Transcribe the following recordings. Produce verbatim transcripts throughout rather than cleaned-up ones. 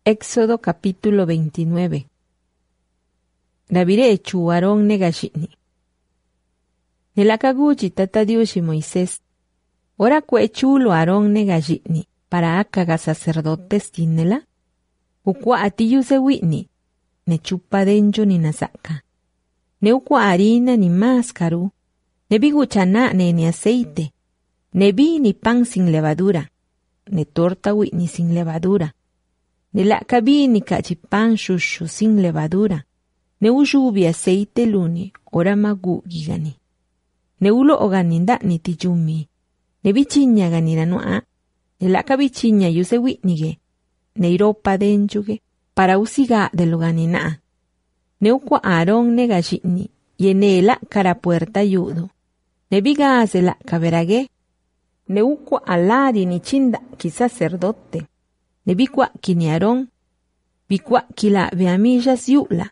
Éxodo capítulo veintinueve. Rabire chu Aarón nega shitni. Nelakaguchi tata Dios y Moisés. Ora kue chulo Aarón nega shitni para akaga sacerdotes tinela. Ukwa atiyu se witni. Ne chupa denjo ni nasaka. Ne ukwa harina ni máscaru. Ne biguchana ne ni aceite. Ne vi ni pan sin levadura. Ne torta witni sin levadura. Ne la kabi ni kachipan shushu sin levadura. Ne uyubi aceite luni ora magu gigani. Ne ulo oganinda ni tijumi. Ne bichinya ganira noa. Ne la kabichinya yuse witnige. Ne iropa denjuge para usiga de loganina. Ne ukwa Aarón nega shitni. Yene la cara puerta yudo. Ne biga se la kaberage. Ne ukwa alari ni chinda ki sacerdote. Ne bikwa kini Aarón. Bikwa kila beamillas yula.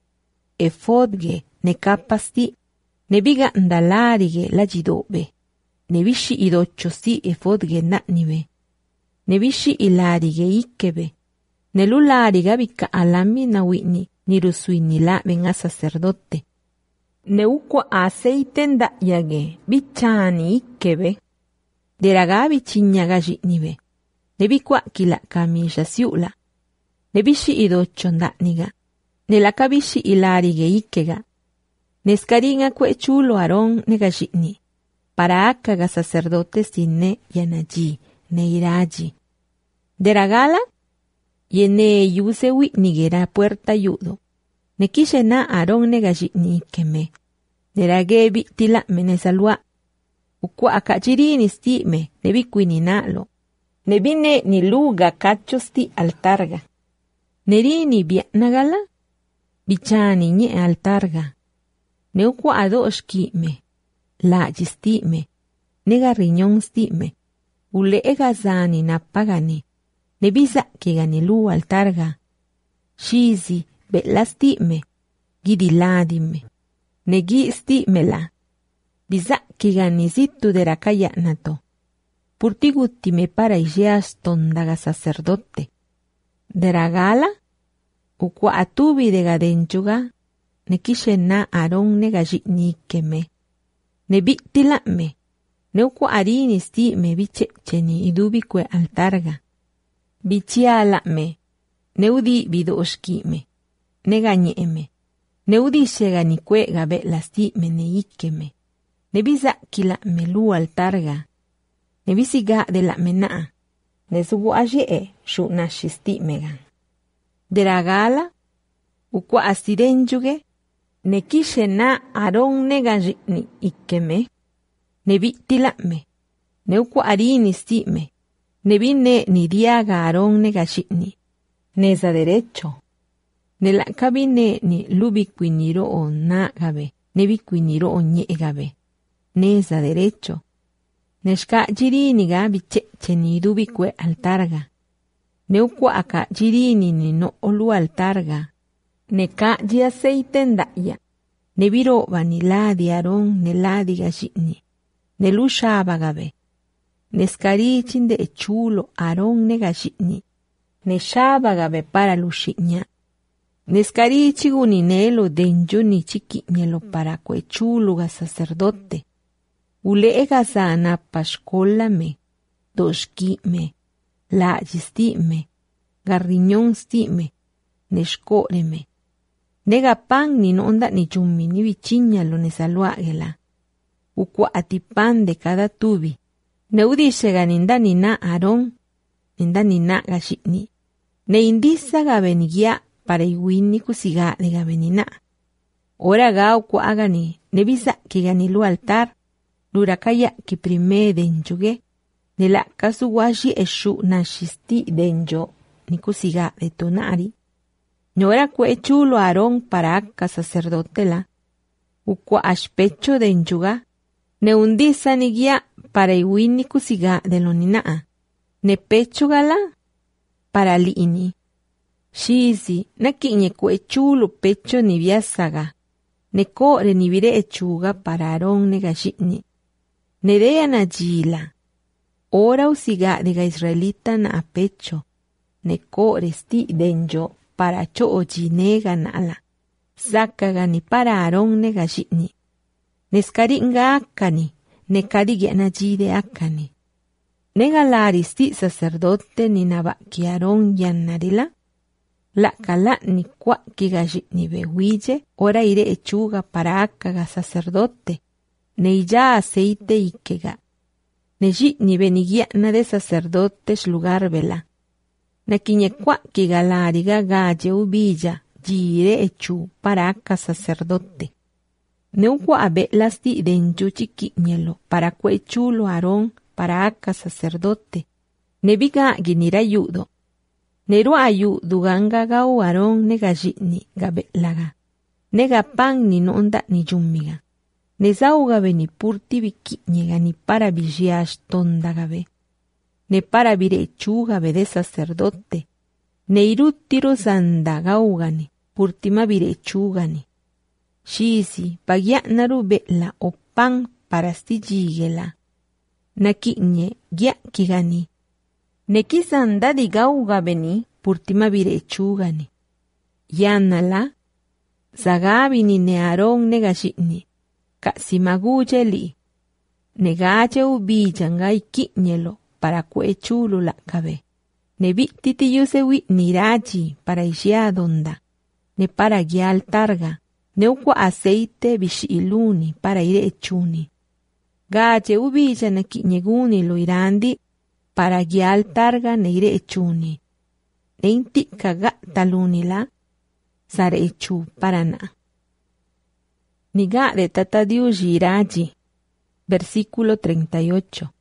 Efodge ne kapasti. Ne biga ndalarige la jidobe. Ne bishi idochosi efodge natnibe. Ne bishi ilarige ikebe. Ne lulariga bika alami na witni. Nirusui la venga sacerdote. Ne ukwa aceite nda yage. Bichani ikebe. Deraga bichinyaga jitnibe. Ne bikwa kila kamilla siula. Ne bishi idocho ndatniga. Ne la kabishi ilarige ikega. Ne skaringa kwe chulo Aarón nega jitni. Para akaga sacerdotes tinne yanaji. Ne iraji. Deragala. Yene yuse witnigera puerta yudo. Ne kishena Aarón nega jitni keme. Deragebi tila menesalua. Ukwa akachirini stime. Ne bikuininalo. Ne bine ni luga kachosti altarga. Nerini bianagala. Bichani nye altarga. Ne ukwa adoshkime. La jistime. Nega riñón stime. Ule egazani na pagani. Ne biza kigani lu altarga. Shizi belastime. Gidiladime. Ne gi stime la. Biza kigani zitu de rakaya nato. Purtiguttime para ijeas tondaga sacerdote. Deragala. Ukwa atubi de gadenchuga. Ne kishena Aarón nega jitni keme. Ne bitilame. Ne ukwa arini sti me bichecheni idubi kwe altarga. Bichialame. Ne udi bidoshkime. Ne gañeme. Ne udi shegani kwe gabe lasti me ne ikeme. Ne biza kilame lu altarga. Ne bisiga de la menaa. Ne subu aje shu nashisti mega. Deragala. Ukwa asidenjuge. Ne kishena Aarón nega jitni ikeme. Ne bitilame. Ne ukwa arini stime. Ne bine ni diaga Aarón nega jitni. Neza derecho. Ne la kabine ni lubiquiniro o na gabe. Ne biquiniro o nye gabe. Neza derecho. Neshka jirini ga bicheche ni dubikwe altarga. Ne ukwa aka jirini ni no olu altarga. Ne ka ji aceite ndaya. Ne biro vaniladi Aarón ne ladi gashitni. Ne lushaba gabe. Ne skarichin de chulo Aarón ne gashitni. Ne shaba gabe para lushitnya. Ne skarichi guninelo denjo ni chiquiñelo para kwe chulo ga sacerdote. Ule egazana pashkolame, doshkime, la jistime, garriñón stime, neshkoreme. Nega pan ni nonda ni chummi ni bichiña lo nesaluagela. Ukwa atipan de cada tubi. Neudishe ganinda ni na Aarón, ninda ni na gashitni. Ne indisa gabenigia para iwini kusiga de gabenina. Ora ga ukwa agani, nebisa que ganilu altar. Lurakaya ki prime denjuge. Nela kasuwashi eshu nashisti denjo. Nikusiga de tonari. Nora kwe chulo Aarón para aka sacerdotela. Ukwa ashpecho denjuga. Ne undisa nigia para iwini kusiga de lonina. Ne pecho gala para liini. Shizi nakinye kwe chulo pecho ni biasaga. Ne kore ni vire echuga para Aarón negashitni. Nerea na jila. Ora usiga de ga israelita na apecho. ne kore sti denjo para cho'oji nega na'la. Zakaga ni para Aarón nega yi'ni. Neskaringa akani, ne kadigiana jide akani. Nega lari sti sacerdote ni nabaki Aarón yannarila. La kala ni kwa'kiga yi'ni bewille ora ire echuga para akaga sacerdote. Ne iya aceite ikega. Ne yi'ni benigiana de sacerdotes lugar vela. Ne kiñe kwa'kiga lariga galle ubilla jire echu para aka sacerdote. Ne ukwa belasti denju chiquiñelo para kwechulo Aarón para aka sacerdote. Ne biga ginira yudo. Ne rua yudo ganga gau Aarón nega yi'ni gabelaga. Nega pan ni nonda ni yumiga. Ne zauga beni purti bikiñega ni para vigiash tonda gabe. Ne para vire echuga be de sacerdote. Ne irutiro zanda gaugani purtima vire echugani. Shisi pagianaru bela o pan para stijigela. Nakiñe giakigani. Ne kisanda di gauga beni purtima vire echugani. Yanala zagabini ne Aarón nega yi'ni. Kasimaguye li. Negaje ubillanga ikiñelo para kwechulo la kabe. Ne bititi yuse wi'ni raji para ishia donda. Ne para gial targa. Ne ukwa aceite bishiluni para ire echuni. Gaje ubilla na kiñeguni lo irandi para gial targa ne ire echuni. Ne intika gataluni la sare echu para na. Niga de tata diuji iraji. Versículo treinta y ocho.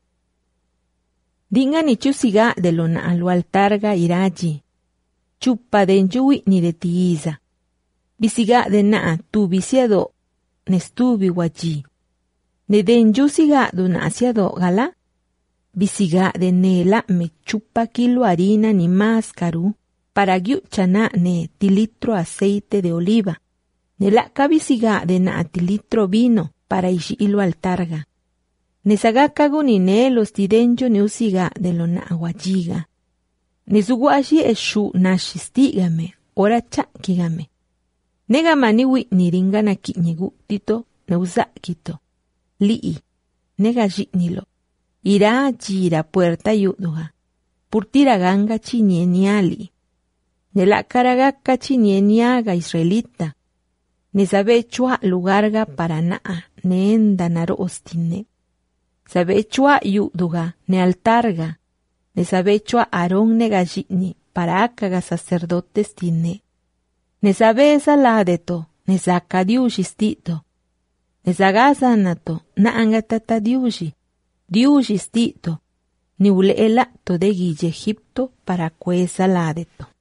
Dinga ni chusiga de lo na alu altarga iraji. Chupa den yui ni de tiiza. Bisiga de na tu bisiado nestubi waji. Ne den yusiga do na asiado gala. Bisiga de nela me chupa kilo harina ni máscaru para gyuchana ne tilitro aceite de oliva. Nela kabisiga de na tilitro vino para ishilo altarga. Nesagakago ni ne los tidenjo ne usiga de lo na aguajiga. Nesuguashi eshu nashistigame ora chakigame. Nega maniwi niringa na kiñegu tito ne usakito. Li'i. Nega jitnilo. Ira jira puerta yuduga. Purtira ganga chinieniali. Nela karagaka chinieniaga israelita. Ne sabe chua lugarga para naa ne enda naro ostine. Sabe chua yuduga ne altarga. Ne sabe chua Aarón nega jitni para akaga sacerdotes tine. Ne sabe saladeto ne saka diushistito. Ne sagazanato na angatata diushi. Diushistito. Ni ule elato de guille Egipto para cuesa ladeto.